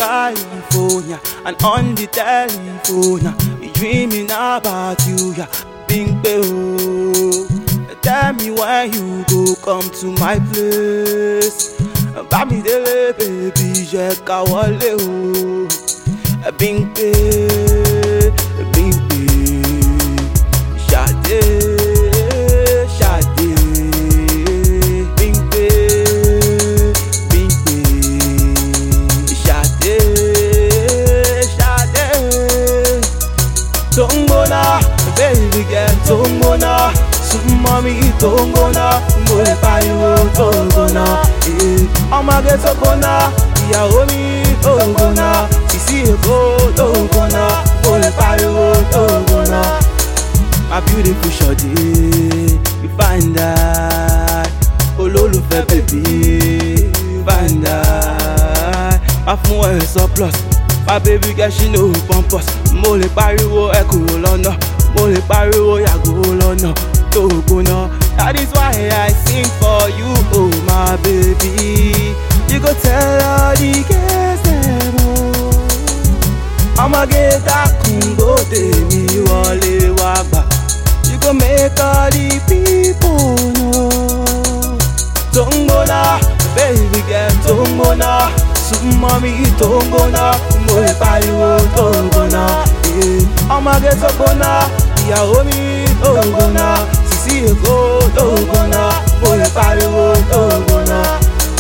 California, and on the telephone, we dreaming about you, yeah. Bing Beo, tell me when you go come to my place. Bami dele baby, je ka wale o. Bing Beo, Shade, Shade. Bing Beo, Shade, Shade. Tongona, baby girl, Tongona. Mommy, Tongona, Mole Payo, Tongona. I'ma get Tongona, Yaomi, Tongona. Sisi Eko, Tongona, Mole Payo, Tongona. My beautiful shorty, you find that. Ololufe baby, you find that. My phone is surplus, my baby girl she know pompous. Mole Payo, Eko Lona, Mole Payo, Yago Lona. That is why I sing for you, oh my baby. You go tell all the girls them, oh. I'ma get that kungo temi wale wagba. You go make all the people know. Tongona, baby girl, Tongona. Mommy, Tongona, Mole Payo, Tongona. I'ma get Tongona, Yaomi, Tongona. See you go, Tongona, Mole Payo, Tongona.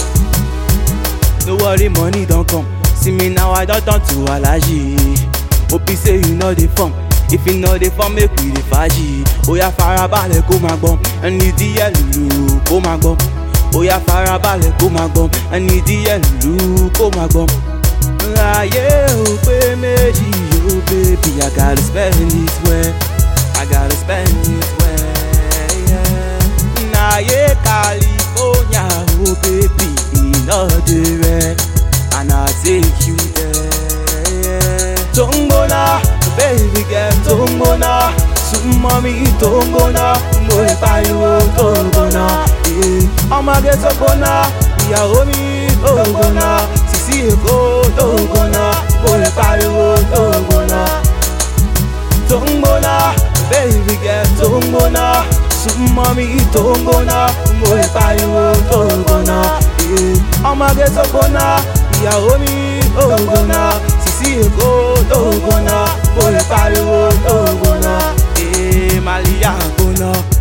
No worry, money don't come. See me now, I don't turn to allergy. Hope you say you know the form. If you know the form, make we the faji. Oya farabale kó má gbọ́n. Ẹni díẹ̀ lùlù kó má gbọ́n. Oya farabale kó má gbọ́n. Ẹni díẹ̀ lùlù kó má gbọ́n. Ayé ò pé méjì yo baby, I gotta spend it well. I gotta spend it well. Aye, California, oh baby, in all the red, and I'll take you there. Tongona, baby girl, Tongona. Mommy, Tongona, Mole Payo, Tongona. I'ma get Tongona, Yaomi, Tongona. Sisi Eko, Tongona, Mole Payo, Tongona. Tongona, baby girl, Tongona. Mommy, Tongona, Mole Payo, Tongona. I'ma get Tongona, Yaomi, Tongona. Sisi Eko, Tongona, Mole Payo, Tongona. Malia Gona.